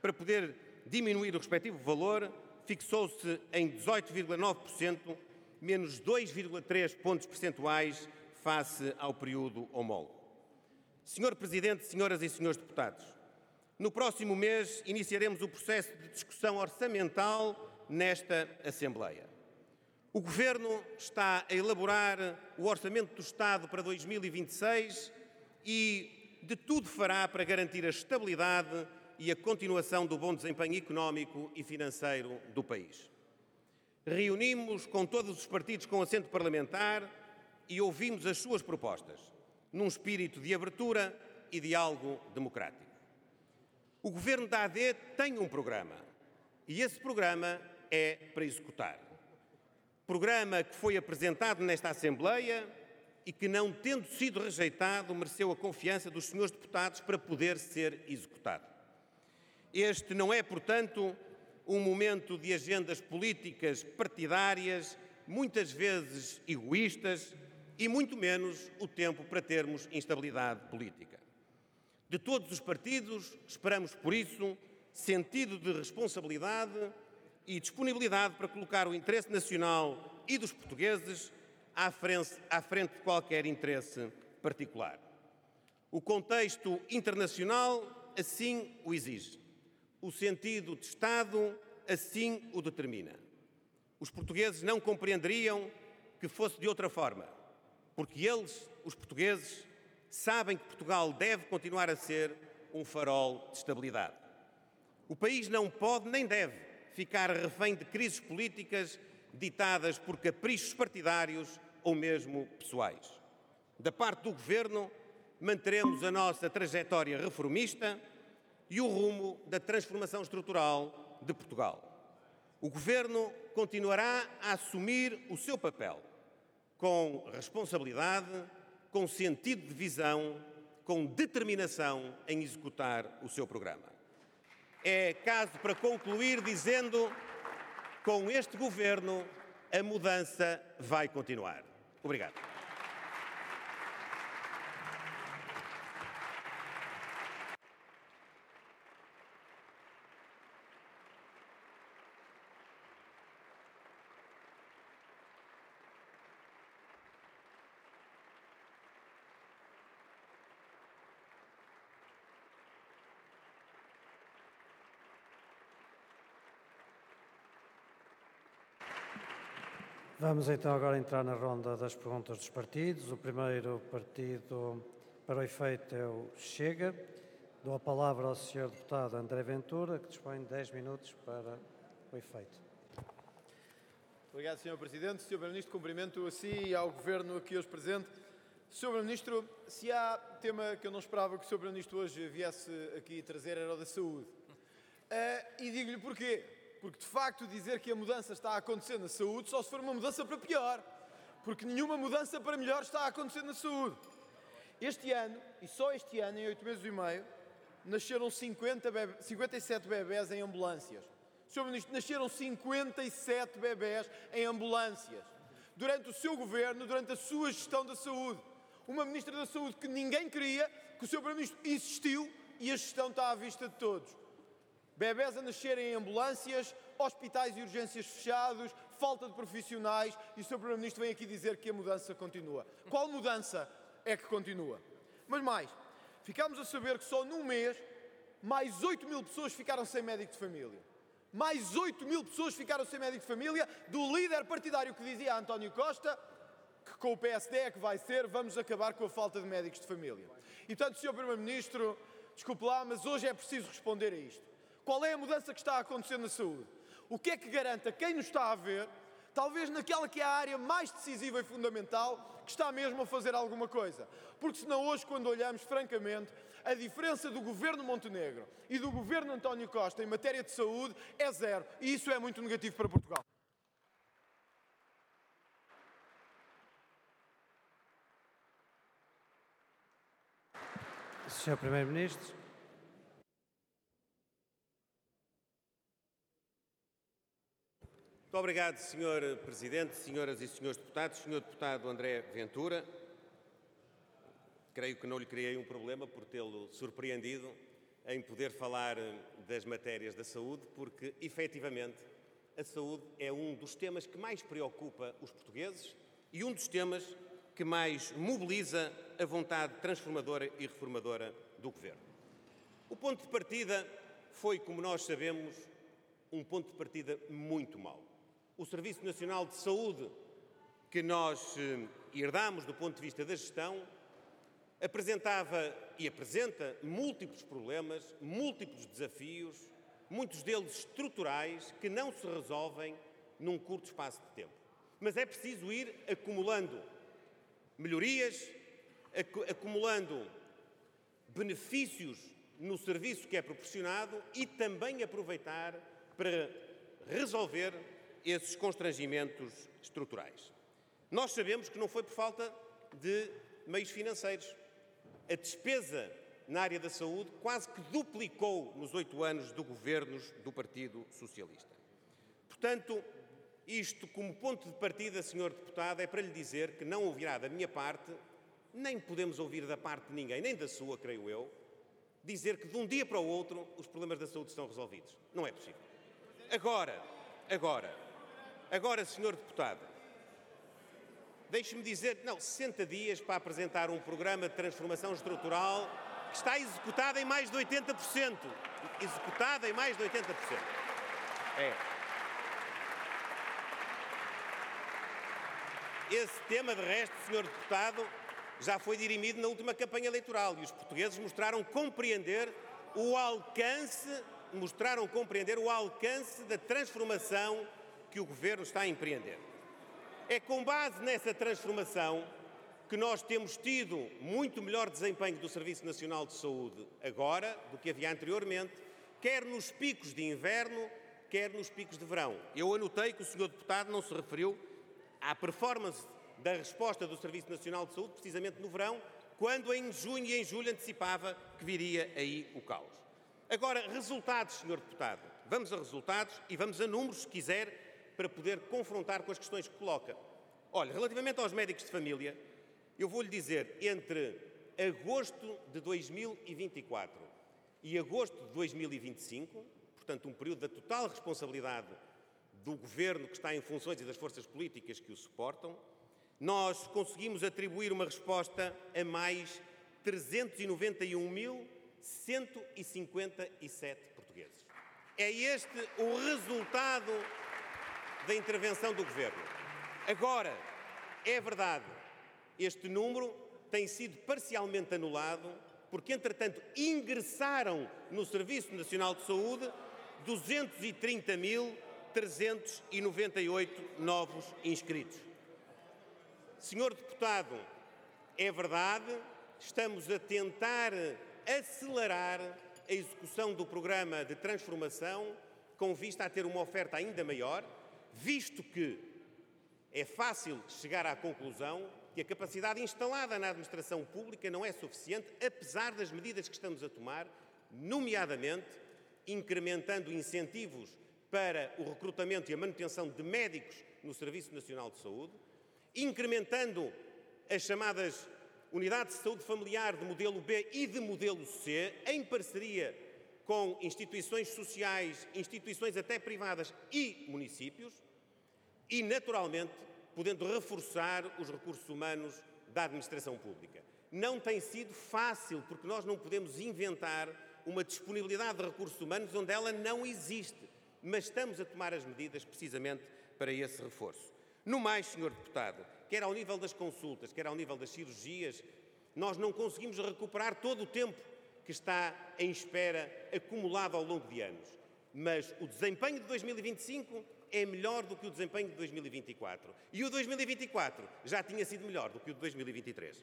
para poder diminuir o respectivo valor, fixou-se em 18,9%, menos 2,3 pontos percentuais face ao período homólogo. Senhor Presidente, senhoras e senhores deputados, no próximo mês iniciaremos o processo de discussão orçamental nesta Assembleia. O Governo está a elaborar o Orçamento do Estado para 2026 e de tudo fará para garantir a estabilidade e a continuação do bom desempenho económico e financeiro do país. Reunimos com todos os partidos com assento parlamentar e ouvimos as suas propostas, num espírito de abertura e diálogo democrático. O Governo da AD tem um programa e esse programa é para executar. Programa que foi apresentado nesta Assembleia e que, não tendo sido rejeitado, mereceu a confiança dos senhores deputados para poder ser executado. Este não é, portanto, um momento de agendas políticas partidárias, muitas vezes egoístas, e muito menos o tempo para termos instabilidade política. De todos os partidos, esperamos, por isso, sentido de responsabilidade e disponibilidade para colocar o interesse nacional e dos portugueses à frente de qualquer interesse particular. O contexto internacional assim o exige. O sentido de Estado assim o determina. Os portugueses não compreenderiam que fosse de outra forma, porque eles, os portugueses, sabem que Portugal deve continuar a ser um farol de estabilidade. O país não pode nem deve ficar refém de crises políticas ditadas por caprichos partidários ou mesmo pessoais. Da parte do Governo, manteremos a nossa trajetória reformista e o rumo da transformação estrutural de Portugal. O Governo continuará a assumir o seu papel com responsabilidade, com sentido de visão, com determinação em executar o seu programa. É caso para concluir dizendo: com este Governo, a mudança vai continuar. Obrigado. Vamos então agora entrar na ronda das perguntas dos partidos. O primeiro partido para o efeito é o Chega. Dou a palavra ao Sr. Deputado André Ventura, que dispõe de 10 minutos para o efeito. Obrigado, Sr. Presidente. Sr. Primeiro-Ministro, cumprimento a si e ao Governo aqui hoje presente. Sr. Primeiro-Ministro, se há tema que eu não esperava que o Sr. Primeiro-Ministro hoje viesse aqui trazer era o da saúde. E digo-lhe porquê. Porque, de facto, dizer que a mudança está a acontecer na saúde só se for uma mudança para pior. Porque nenhuma mudança para melhor está a acontecer na saúde. Este ano, e só este ano, em 8 meses e meio, nasceram 57 bebés em ambulâncias. Sr. Ministro, nasceram 57 bebés em ambulâncias. Durante o seu governo, durante a sua gestão da saúde. Uma Ministra da Saúde que ninguém queria, que o Sr. Primeiro-Ministro insistiu e a gestão está à vista de todos. Bebés a nascerem em ambulâncias, hospitais e urgências fechados, falta de profissionais e o Sr. Primeiro-Ministro vem aqui dizer que a mudança continua. Qual mudança é que continua? Mas mais, ficámos a saber que só num mês mais 8 mil pessoas ficaram sem médico de família. Mais 8 mil pessoas ficaram sem médico de família do líder partidário que dizia a António Costa que com o PSD é que vai ser, vamos acabar com a falta de médicos de família. E portanto, Sr. Primeiro-Ministro, desculpe lá, mas hoje é preciso responder a isto. Qual é a mudança que está a acontecer na saúde? O que é que garante a quem nos está a ver, talvez naquela que é a área mais decisiva e fundamental, que está mesmo a fazer alguma coisa? Porque senão hoje, quando olhamos, francamente, a diferença do governo Montenegro e do governo António Costa em matéria de saúde é zero. E isso é muito negativo para Portugal. Sr. Primeiro-Ministro. Muito obrigado, Sr. Presidente, senhoras e senhores deputados. Sr. Deputado André Ventura, creio que não lhe criei um problema por tê-lo surpreendido em poder falar das matérias da saúde, porque, efetivamente, a saúde é um dos temas que mais preocupa os portugueses e um dos temas que mais mobiliza a vontade transformadora e reformadora do Governo. O ponto de partida foi, como nós sabemos, um ponto de partida muito mau. O Serviço Nacional de Saúde, que nós herdámos do ponto de vista da gestão, apresentava e apresenta múltiplos problemas, múltiplos desafios, muitos deles estruturais, que não se resolvem num curto espaço de tempo. Mas é preciso ir acumulando melhorias, acumulando benefícios no serviço que é proporcionado e também aproveitar para resolver esses constrangimentos estruturais. Nós sabemos que não foi por falta de meios financeiros. A despesa na área da saúde quase que duplicou nos 8 anos de governos do Partido Socialista. Portanto, isto como ponto de partida, Sr. Deputado, é para lhe dizer que não ouvirá da minha parte, nem podemos ouvir da parte de ninguém, nem da sua, creio eu, dizer que de um dia para o outro os problemas da saúde estão resolvidos. Não é possível. Agora, Sr. Deputado, deixe-me dizer, 60 dias para apresentar um programa de transformação estrutural que está executado em mais de 80%. Executado em mais de 80%. Esse tema, de resto, Sr. Deputado, já foi dirimido na última campanha eleitoral e os portugueses mostraram compreender o alcance da transformação que o Governo está a empreender. É com base nessa transformação que nós temos tido muito melhor desempenho do Serviço Nacional de Saúde agora do que havia anteriormente, quer nos picos de inverno, quer nos picos de verão. Eu anotei que o Sr. Deputado não se referiu à performance da resposta do Serviço Nacional de Saúde, precisamente no verão, quando em junho e em julho antecipava que viria aí o caos. Agora, resultados, Sr. Deputado. Vamos a resultados e vamos a números, se quiser, para poder confrontar com as questões que coloca. Olha, relativamente aos médicos de família, eu vou-lhe dizer, entre agosto de 2024 e agosto de 2025, portanto, um período da total responsabilidade do Governo que está em funções e das forças políticas que o suportam, nós conseguimos atribuir uma resposta a mais 391.157 portugueses. É este o resultado da intervenção do Governo. Agora, é verdade, este número tem sido parcialmente anulado porque, entretanto, ingressaram no Serviço Nacional de Saúde 230.398 novos inscritos. Senhor Deputado, é verdade, estamos a tentar acelerar a execução do programa de transformação com vista a ter uma oferta ainda maior, visto que é fácil chegar à conclusão que a capacidade instalada na administração pública não é suficiente, apesar das medidas que estamos a tomar, nomeadamente incrementando incentivos para o recrutamento e a manutenção de médicos no Serviço Nacional de Saúde, incrementando as chamadas unidades de saúde familiar de modelo B e de modelo C, em parceria com instituições sociais, instituições até privadas e municípios, e, naturalmente, podendo reforçar os recursos humanos da administração pública. Não tem sido fácil, porque nós não podemos inventar uma disponibilidade de recursos humanos onde ela não existe, mas estamos a tomar as medidas precisamente para esse reforço. No mais, Sr. Deputado, quer ao nível das consultas, quer ao nível das cirurgias, nós não conseguimos recuperar todo o tempo que está em espera acumulado ao longo de anos. Mas o desempenho de 2025 é melhor do que o desempenho de 2024. E o 2024 já tinha sido melhor do que o de 2023.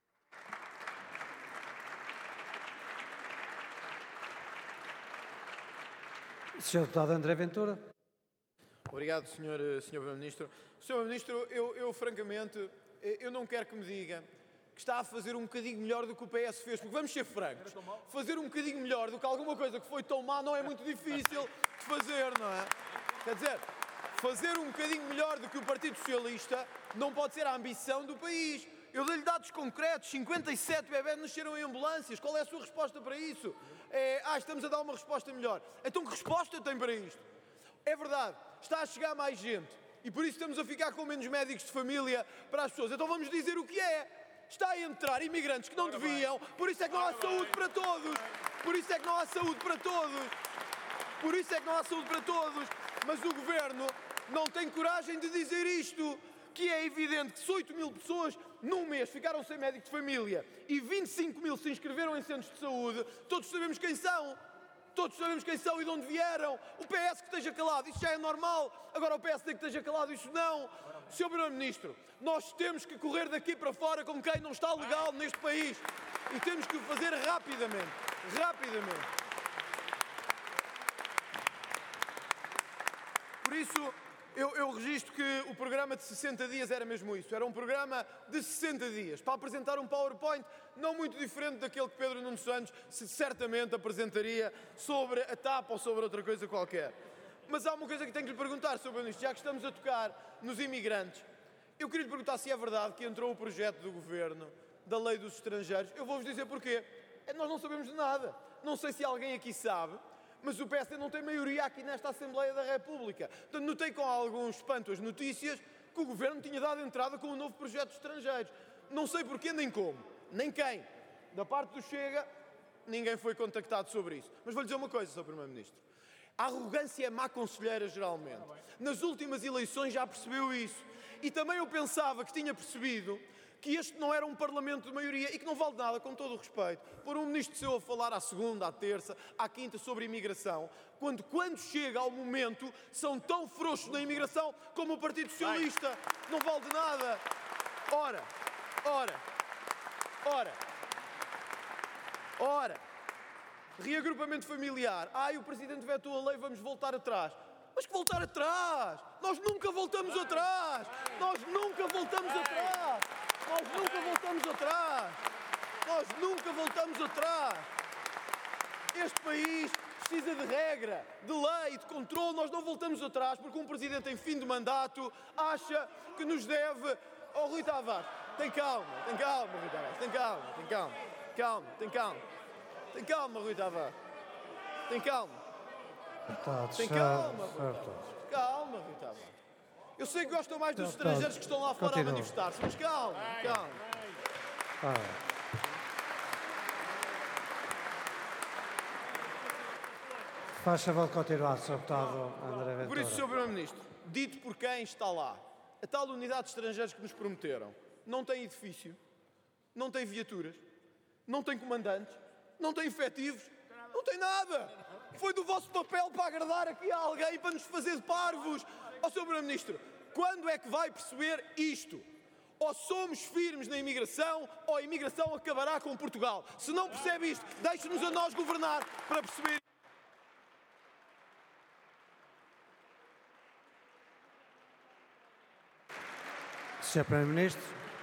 Sr. Deputado André Ventura. Obrigado, Sr. Primeiro-Ministro. Sr. Primeiro-Ministro, eu francamente, eu não quero que me diga que está a fazer um bocadinho melhor do que o PS fez, porque vamos ser francos, fazer um bocadinho melhor do que alguma coisa que foi tão má não é muito difícil de fazer, não é? Quer dizer, fazer um bocadinho melhor do que o Partido Socialista não pode ser a ambição do país. Eu dei-lhe dados concretos, 57 bebés nasceram em ambulâncias. Qual é a sua resposta para isso? estamos a dar uma resposta melhor. Então que resposta tem para isto? É verdade, está a chegar mais gente e por isso estamos a ficar com menos médicos de família para as pessoas. Então vamos dizer o que é. Está a entrar imigrantes que não deviam, por isso é que não há saúde para todos. Por isso é que não há saúde para todos. Por isso é que não há saúde para todos. Mas o Governo não tem coragem de dizer isto, que é evidente que se 8 mil pessoas num mês ficaram sem médico de família e 25 mil se inscreveram em centros de saúde, todos sabemos quem são. Todos sabemos quem são e de onde vieram. O PS que esteja calado, isso já é normal. Agora o PSD que esteja calado, isso não. Sr. Primeiro-Ministro, nós temos que correr daqui para fora como quem não está legal neste país. E temos que o fazer rapidamente. Rapidamente. Por isso, eu registro que o programa de 60 dias era mesmo isso. Era um programa de 60 dias para apresentar um PowerPoint não muito diferente daquele que Pedro Nuno Santos certamente apresentaria sobre a TAP ou sobre outra coisa qualquer. Mas há uma coisa que tenho que lhe perguntar sobre isto, já que estamos a tocar nos imigrantes. Eu queria lhe perguntar se é verdade que entrou o projeto do Governo da Lei dos Estrangeiros. Eu vou-vos dizer porquê. Nós não sabemos de nada. Não sei se alguém aqui sabe, mas o PSD não tem maioria aqui nesta Assembleia da República. Portanto, notei com algum espanto as notícias que o Governo tinha dado entrada com um novo projeto de estrangeiros. Não sei porquê nem como, nem quem. Da parte do Chega, ninguém foi contactado sobre isso. Mas vou-lhe dizer uma coisa, Sr. Primeiro-Ministro. A arrogância é má conselheira, geralmente. Nas últimas eleições já percebeu isso. E também eu pensava que tinha percebido que este não era um Parlamento de maioria e que não vale nada, com todo o respeito, por um Ministro seu a falar à segunda, à terça, à quinta sobre imigração, quando chega ao momento são tão frouxos na imigração como o Partido Socialista. Não vale de nada. Ora. Reagrupamento familiar. O Presidente vetou a lei, vamos voltar atrás. Mas que voltar atrás? Nós nunca voltamos atrás. Nós nunca voltamos atrás. Nós nunca voltamos atrás. Nós nunca voltamos atrás. Este país precisa de regra, de lei, de controle. Nós não voltamos atrás porque um Presidente em fim de mandato acha que nos deve... Rui Tavares, tem calma, Rui Tavares, tem calma. Tem calma, Rui Tavares. Tem calma. Tem calma, Rui Tavares. Calma, Rui Tavares. Eu sei que gostam mais dos estrangeiros que estão lá fora a manifestar-se, mas calma. Faz favor de continuar, Sr. Deputado André Ventura. Por isso, Sr. Primeiro-Ministro, dito por quem está lá, a tal unidade de estrangeiros que nos prometeram não tem edifício, não tem viaturas, não tem comandantes, não tem efetivos, não tem nada. Foi do vosso papel para agradar aqui a alguém, para nos fazer de parvos. Sr. Primeiro-Ministro, quando é que vai perceber isto? Ou somos firmes na imigração, ou a imigração acabará com Portugal. Se não percebe isto, deixe-nos a nós governar para perceber. Sr. Primeiro-Ministro.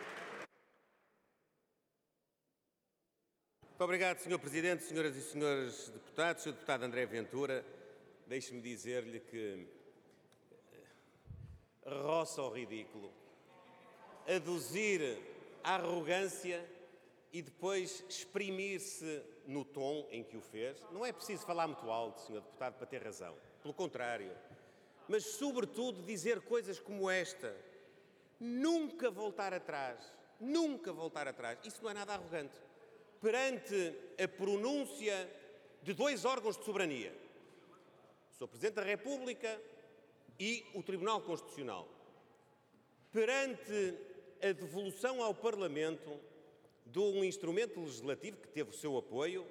Muito obrigado, Sr. Presidente, senhoras e senhores deputados. Sr. Deputado André Ventura, deixe-me dizer-lhe que roça ao ridículo aduzir a arrogância e depois exprimir-se no tom em que o fez. Não é preciso falar muito alto, Sr. Deputado, para ter razão. Pelo contrário. Mas, sobretudo, dizer coisas como esta. Nunca voltar atrás. Nunca voltar atrás. Isso não é nada arrogante. Perante a pronúncia de dois órgãos de soberania, o Sr. Presidente da República e o Tribunal Constitucional, perante a devolução ao Parlamento de um instrumento legislativo que teve o seu apoio,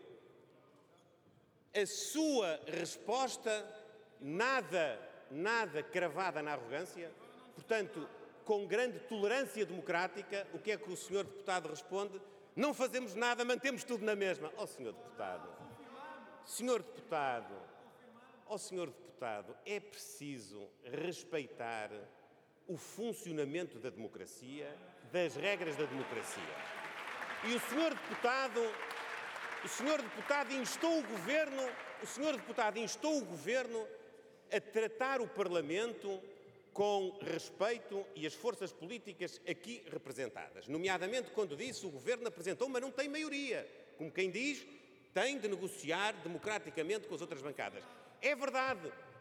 a sua resposta nada cravada na arrogância, portanto, com grande tolerância democrática, o que é que o Sr. Deputado responde? Não fazemos nada, mantemos tudo na mesma. Sr. Deputado, é preciso respeitar o funcionamento da democracia, das regras da democracia. E o Sr. Deputado instou o Governo a tratar o Parlamento com respeito e as forças políticas aqui representadas. Nomeadamente, quando disse o Governo apresentou, mas não tem maioria. Como quem diz, tem de negociar democraticamente com as outras bancadas. É verdade,